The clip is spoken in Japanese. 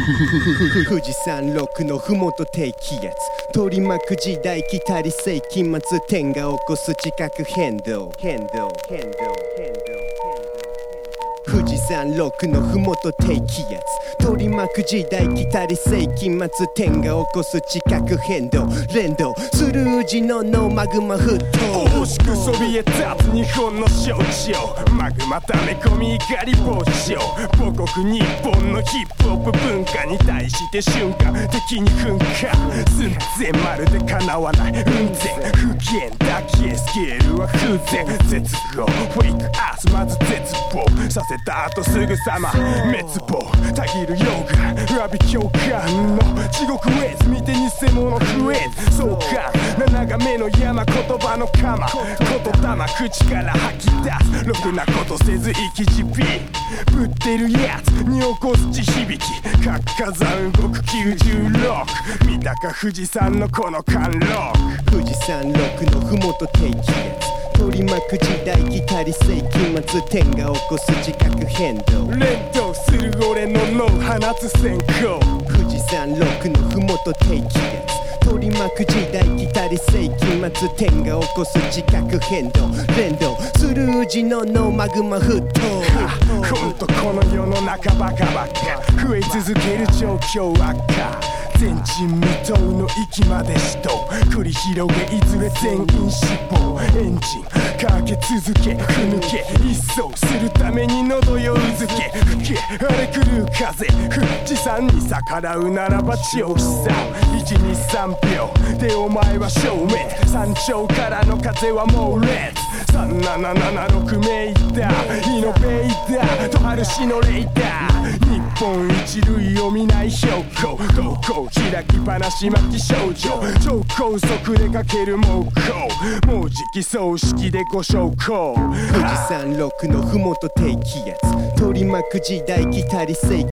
富士山麓のふもと低気圧取り巻く時代来たり世紀末天が起こす地殻変動富士山麓のふもと低気圧取り巻く時代来たり世紀末天が起こす地殻変動連動する宇治のマグマ沸騰惜しくそびえ立つ日本の象徴マグマ溜め込み怒り防止を母国日本のヒップホップ文化に対して瞬間的に噴火寸前まるで叶わない雲仙不見だけスケールは風前絶望フェイクアースまず絶望させた後すぐさま滅亡たぎるヨガ詫び共感の地獄ウェイズ見て偽物増えずそうか七が目の山言葉の鎌言霊口から吐き出すろくなことせず生きじびぶってるやつに起こす地響き活火山動く96見たか富士山のこの貫禄富士山麓のふもと低気圧取り巻く時代来たり世紀末天が起こす地殻変動連動する俺の脳放つ閃光富士山麓のふもと低気圧取り巻く時代来たり世紀末天が起こす地殻変動連動する宇治のマグマ沸騰ほんとこの世の中バカバカ増え続ける状況悪化前人未到の域まで死闘繰り広げいずれ全員死亡エンジンかけ続けふぬけ一掃するために喉ようずけ吹け荒れ狂う風富士山に逆らうならば血を刻む123秒でお前は消滅山頂からの風は猛烈3776メーターイノベーターと春日のレーダー日本一類を見ない標高瞳孔開き放し巻き少女超高速でかける猛攻もうじき葬式でご焼香富士山麓のふもと低気圧取り巻く時代来たり世